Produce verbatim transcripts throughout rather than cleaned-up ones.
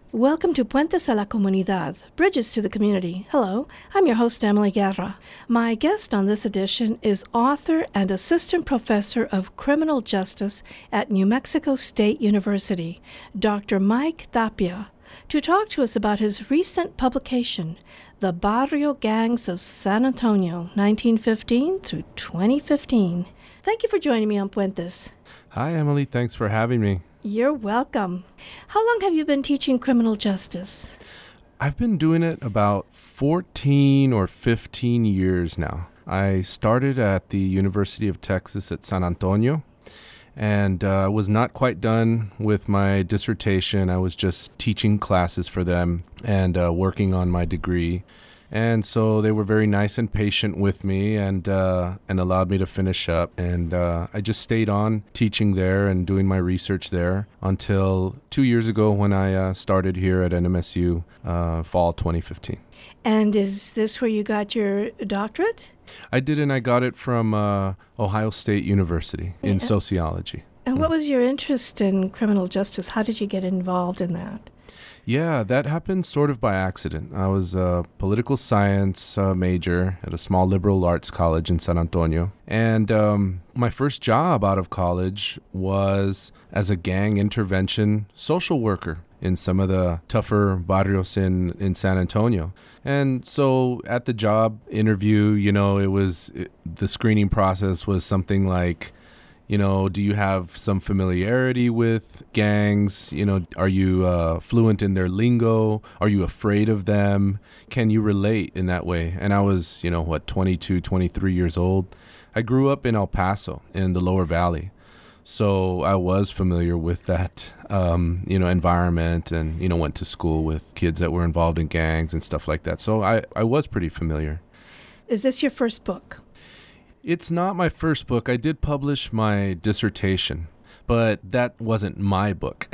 Welcome to Puentes a la Comunidad, Bridges to the Community. Hello, I'm your host, Emily Guerra. My guest on this edition is author and assistant professor of criminal justice at New Mexico State University, Doctor Mike Tapia, to talk to us about his recent publication, The Barrio Gangs of San Antonio, nineteen fifteen through twenty fifteen. Thank you for joining me on Puentes. Hi, Emily. Thanks for having me. You're welcome. How long have you been teaching criminal justice? I've been doing it about fourteen or fifteen years now. I started at the University of Texas at San Antonio, and I uh, was not quite done with my dissertation. I was just teaching classes for them and uh, working on my degree. And so they were very nice and patient with me and uh, and allowed me to finish up. And uh, I just stayed on teaching there and doing my research there until two years ago when I uh, started here at N M S U, uh, fall twenty fifteen. And is this where you got your doctorate? I did, and I got it from uh, Ohio State University in yeah. sociology. And what was your interest in criminal justice? How did you get involved in that? Yeah, that happened sort of by accident. I was a political science uh, major at a small liberal arts college in San Antonio. And um, my first job out of college was as a gang intervention social worker in some of the tougher barrios in, in San Antonio. And so at the job interview, you know, it was it, the screening process was something like, you know, do you have some familiarity with gangs? You know, are you uh, fluent in their lingo? Are you afraid of them? Can you relate in that way? And I was, you know, what, twenty-two, twenty-three years old. I grew up in El Paso in the Lower Valley. So I was familiar with that, um, you know, environment and, you know, went to school with kids that were involved in gangs and stuff like that. So I, I was pretty familiar. Is this your first book? It's not my first book. I did publish my dissertation, but that wasn't my book.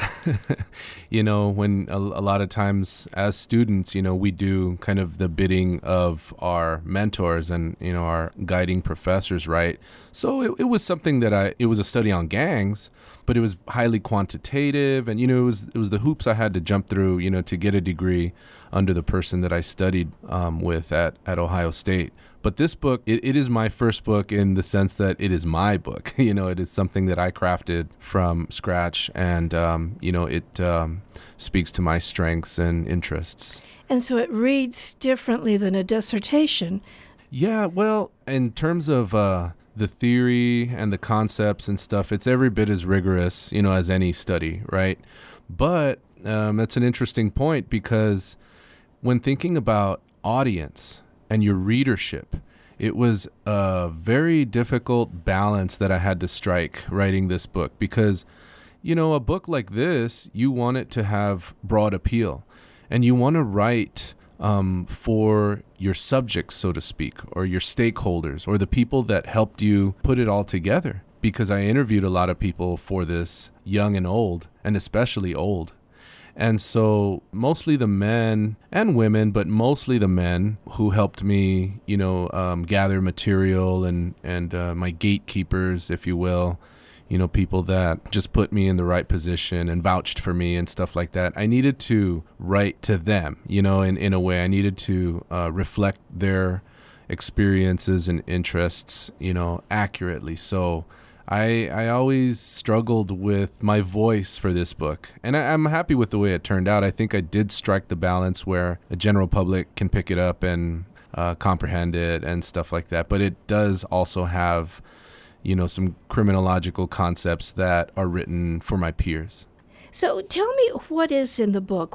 You know, when a, a lot of times as students, you know, we do kind of the bidding of our mentors and, you know, our guiding professors, right? So it, it was something that I, it was a study on gangs, but it was highly quantitative. And, you know, it was, it was the hoops I had to jump through, you know, to get a degree under the person that I studied um, with at, at Ohio State. But this book, it, it is my first book in the sense that it is my book. You know, it is something that I crafted from scratch, and, um, you know, it um, speaks to my strengths and interests. And so it reads differently than a dissertation. Yeah, well, in terms of uh, the theory and the concepts and stuff, it's every bit as rigorous, you know, as any study, right? But um, that's an interesting point because when thinking about audience and your readership, it was a very difficult balance that I had to strike writing this book because, you know, a book like this, you want it to have broad appeal and you want to write um, for your subjects, so to speak, or your stakeholders or the people that helped you put it all together. Because I interviewed a lot of people for this, young and old, and especially old. And so mostly the men and women, but mostly the men who helped me, you know, um, gather material and, and uh, my gatekeepers, if you will, you know, people that just put me in the right position and vouched for me and stuff like that. I needed to write to them, you know, in, in a way. I needed to uh, reflect their experiences and interests, you know, accurately. So I I always struggled with my voice for this book, and I, I'm happy with the way it turned out. I think I did strike the balance where a general public can pick it up and uh, comprehend it and stuff like that. But it does also have, you know, some criminological concepts that are written for my peers. So tell me what is in the book.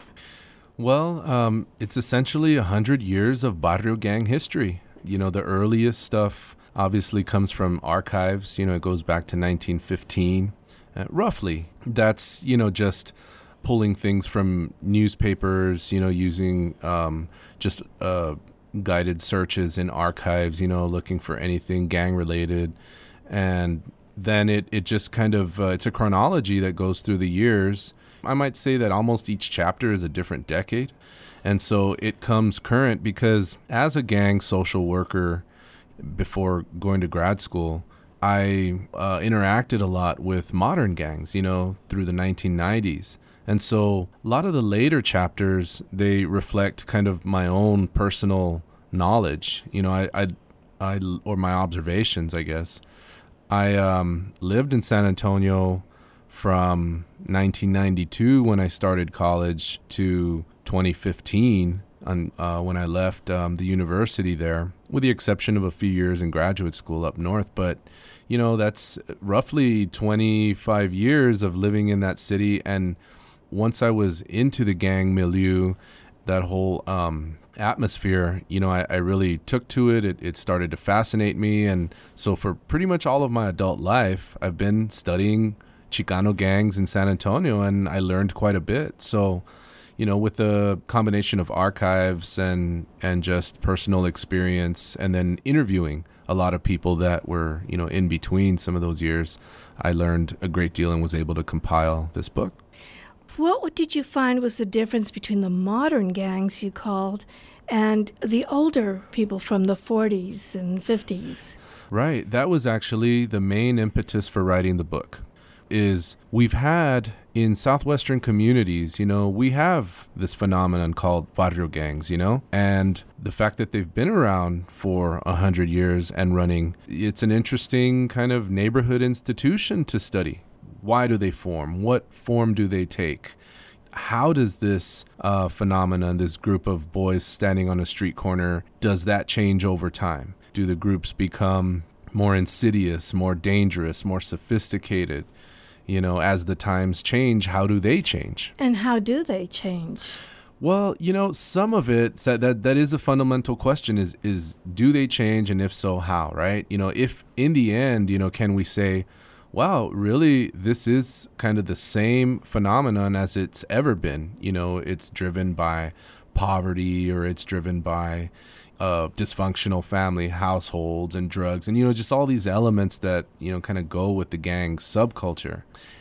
Well, um, it's essentially a hundred years of barrio gang history. You know, the earliest stuff obviously comes from archives. You know, it goes back to nineteen fifteen, uh, roughly. That's, you know, just pulling things from newspapers, you know, using um, just uh, guided searches in archives, you know, looking for anything gang related. And then it, it just kind of, uh, it's a chronology that goes through the years. I might say that almost each chapter is a different decade. And so it comes current because as a gang social worker, before going to grad school, I uh, interacted a lot with modern gangs, you know, through the nineteen nineties. And so a lot of the later chapters, they reflect kind of my own personal knowledge, you know, I, I, I or my observations, I guess. I um, lived in San Antonio from nineteen ninety-two when I started college to twenty fifteen on, uh, when I left um, the university there, with the exception of a few years in graduate school up north. But, you know, that's roughly twenty-five years of living in that city. And once I was into the gang milieu, that whole um, atmosphere, you know, I, I really took to it. it. It started to fascinate me. And so for pretty much all of my adult life, I've been studying Chicano gangs in San Antonio, and I learned quite a bit. So, you know, with the combination of archives and and just personal experience, and then interviewing a lot of people that were, you know, in between some of those years, I learned a great deal and was able to compile this book. What did you find was the difference between the modern gangs you called and the older people from the forties and fifties? Right. That was actually the main impetus for writing the book. Is we've had in southwestern communities, you know, we have this phenomenon called barrio gangs, you know, and the fact that they've been around for a hundred years and running, it's an interesting kind of neighborhood institution to study. Why do they form? What form do they take? How does this uh, phenomenon, this group of boys standing on a street corner, does that change over time? Do the groups become more insidious, more dangerous, more sophisticated? You know, as the times change, how do they change? And how do they change? Well, you know, some of it, that, that that is a fundamental question is, is do they change? And if so, how, right? You know, if in the end, you know, can we say, wow, really, this is kind of the same phenomenon as it's ever been. You know, it's driven by poverty, or it's driven by uh, dysfunctional family households and drugs, and, you know, just all these elements that, you know, kind of go with the gang subculture.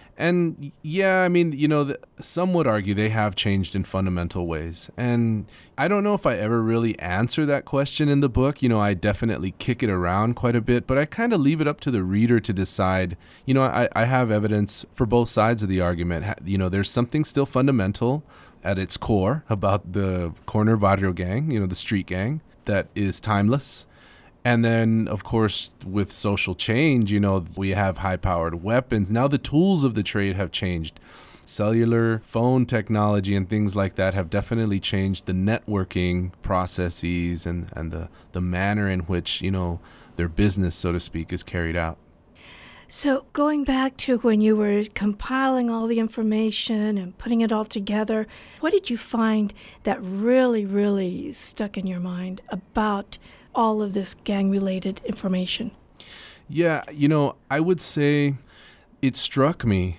And yeah, I mean, you know, the, some would argue they have changed in fundamental ways. And I don't know if I ever really answer that question in the book. You know, I definitely kick it around quite a bit, but I kind of leave it up to the reader to decide. You know, I, I have evidence for both sides of the argument. You know, there's something still fundamental at its core about the corner barrio gang, you know, the street gang, that is timeless. And then, of course, with social change, you know, we have high-powered weapons. Now the tools of the trade have changed. Cellular phone technology and things like that have definitely changed the networking processes and, and the, the manner in which, you know, their business, so to speak, is carried out. So going back to when you were compiling all the information and putting it all together, what did you find that really, really stuck in your mind about all of this gang-related information? Yeah, you know, I would say it struck me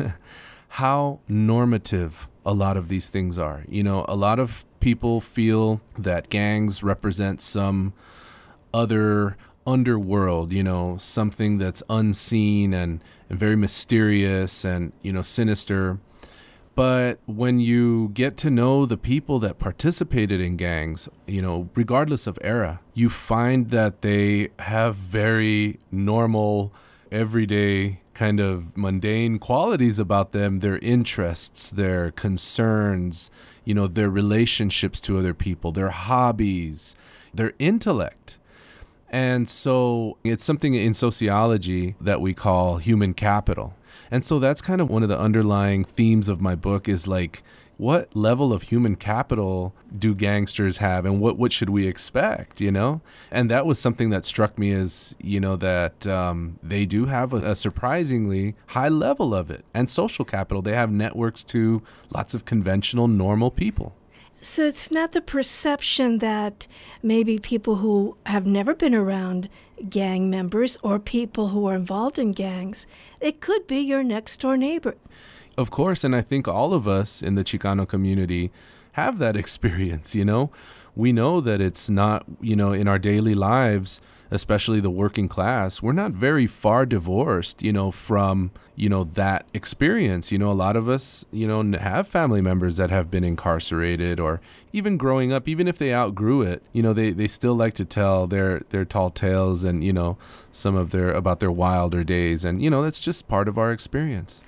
how normative a lot of these things are. You know, a lot of people feel that gangs represent some other underworld, you know, something that's unseen and, and very mysterious and, you know, sinister. But when you get to know the people that participated in gangs, you know, regardless of era, you find that they have very normal, everyday, kind of mundane qualities about them, their interests, their concerns, you know, their relationships to other people, their hobbies, their intellect. And so it's something in sociology that we call human capital. And so that's kind of one of the underlying themes of my book is like, what level of human capital do gangsters have, and what, what should we expect, you know? And that was something that struck me as, you know, that um, they do have a, a surprisingly high level of it. And social capital, they have networks to lots of conventional, normal people. So it's not the perception that maybe people who have never been around gang members or people who are involved in gangs, it could be your next door neighbor. Of course, and I think all of us in the Chicano community have that experience, you know. We know that it's not, you know, in our daily lives, especially the working class, we're not very far divorced, you know, from, you know, that experience. You know, a lot of us, you know, have family members that have been incarcerated, or even growing up, even if they outgrew it, you know, they, they still like to tell their, their tall tales and, you know, some of their, about their wilder days. And, you know, that's just part of our experience.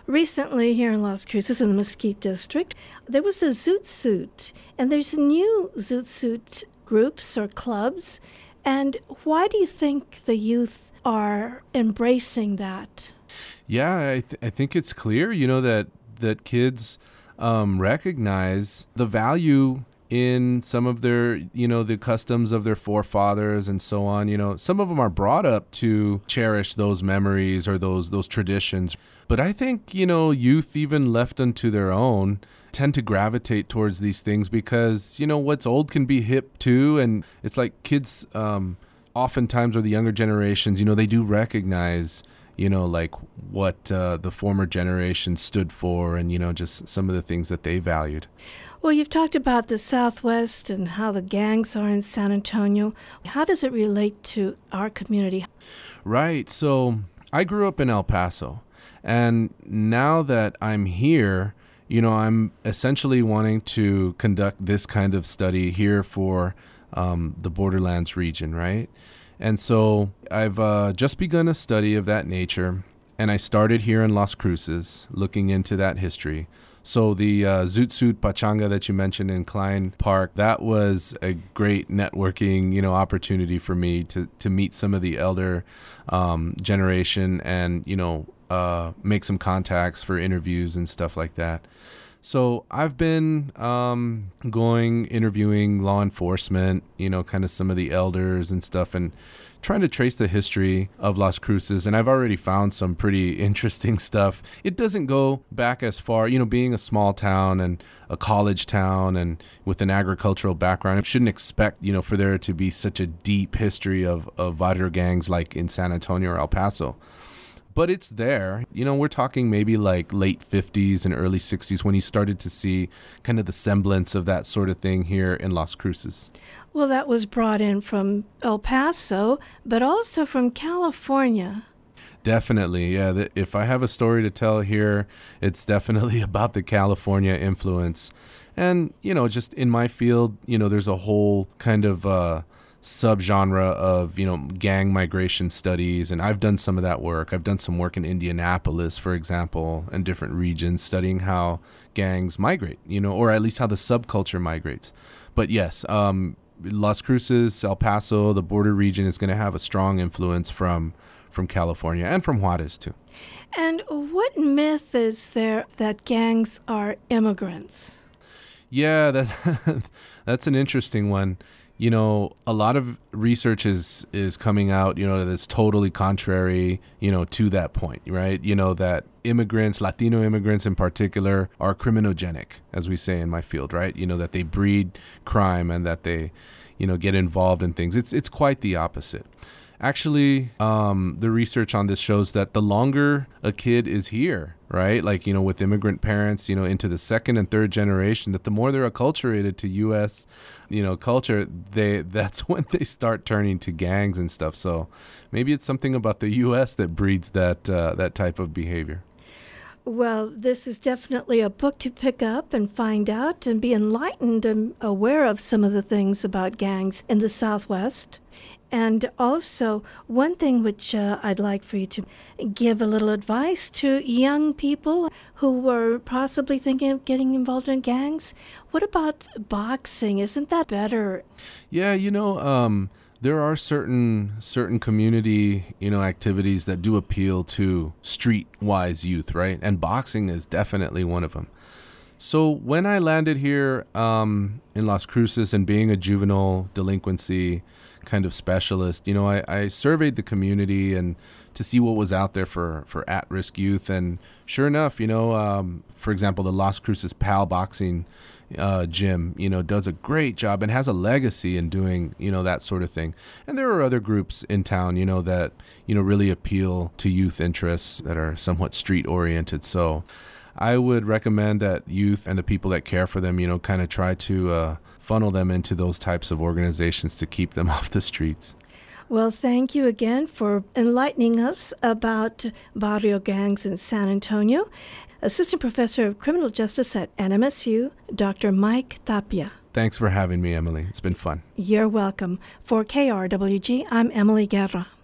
Recently, here in Las Cruces, in the Mesquite District, there was the Zoot Suit, and there's new Zoot Suit groups or clubs. And why do you think the youth are embracing that? Yeah, I, th- I think it's clear, you know, that, that kids um, recognize the value in some of their, you know, the customs of their forefathers and so on. You know, some of them are brought up to cherish those memories or those those traditions. But I think, you know, youth, even left unto their own, tend to gravitate towards these things because, you know, what's old can be hip too. And it's like kids, um, oftentimes, or the younger generations, you know, they do recognize, you know, like what uh, the former generation stood for and, you know, just some of the things that they valued. Well, you've talked about the Southwest and how the gangs are in San Antonio. How does it relate to our community? Right. So I grew up in El Paso. And now that I'm here, you know, I'm essentially wanting to conduct this kind of study here for um, the Borderlands region, right? And so I've uh, just begun a study of that nature. And I started here in Las Cruces, looking into that history. So the uh, Zoot Suit Pachanga that you mentioned in Klein Park, that was a great networking, you know, opportunity for me to, to meet some of the elder um, generation and, you know, uh, make some contacts for interviews and stuff like that. So I've been um, going, interviewing law enforcement, you know, kind of some of the elders and stuff, and trying to trace the history of Las Cruces. And I've already found some pretty interesting stuff. It doesn't go back as far, you know, being a small town and a college town and with an agricultural background. I shouldn't expect, you know, for there to be such a deep history of, of barrio gangs like in San Antonio or El Paso. But it's there. You know, we're talking maybe like late fifties and early sixties when you started to see kind of the semblance of that sort of thing here in Las Cruces. Well, that was brought in from El Paso, but also from California. Definitely, yeah. The, if I have a story to tell here, it's definitely about the California influence. And, you know, just in my field, you know, there's a whole kind of uh, subgenre of, you know, gang migration studies. And I've done some of that work. I've done some work in Indianapolis, for example, and different regions studying how gangs migrate, you know, or at least how the subculture migrates. But yes, um, Las Cruces, El Paso, the border region is going to have a strong influence from from California and from Juarez too. And what myth is there that gangs are immigrants? Yeah, that that's an interesting one. You know, a lot of research is is coming out, you know, that's totally contrary, you know, to that point, right? You know, that immigrants, Latino immigrants in particular, are criminogenic, as we say in my field, right? You know, that they breed crime and that they, you know, get involved in things. It's it's quite the opposite. Actually, um, the research on this shows that the longer a kid is here, right, like, you know, with immigrant parents, you know, into the second and third generation, that the more they're acculturated to U S, you know, culture, they that's when they start turning to gangs and stuff. So maybe it's something about the U S that breeds that uh, that type of behavior. Well, this is definitely a book to pick up and find out and be enlightened and aware of some of the things about gangs in the Southwest. And also, one thing which uh, I'd like for you to give a little advice to young people who were possibly thinking of getting involved in gangs. What about boxing? Isn't that better? Yeah, you know, um, there are certain certain community, you know, activities that do appeal to street-wise youth, right? And boxing is definitely one of them. So when I landed here um, in Las Cruces and being a juvenile delinquency kind of specialist, you know, I, I surveyed the community and to see what was out there for, for at-risk youth. And sure enough, you know, um, for example, the Las Cruces Pal Boxing uh, Gym, you know, does a great job and has a legacy in doing, you know, that sort of thing. And there are other groups in town, you know, that, you know, really appeal to youth interests that are somewhat street-oriented. So I would recommend that youth and the people that care for them, you know, kind of try to uh, funnel them into those types of organizations to keep them off the streets. Well, thank you again for enlightening us about barrio gangs in San Antonio. Assistant Professor of Criminal Justice at N M S U, Doctor Mike Tapia. Thanks for having me, Emily. It's been fun. You're welcome. For K R W G, I'm Emily Guerra.